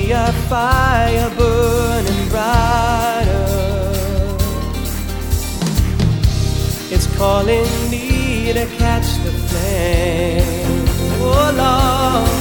me a fire burning brighter. It's calling me to catch the flame. Oh Lord,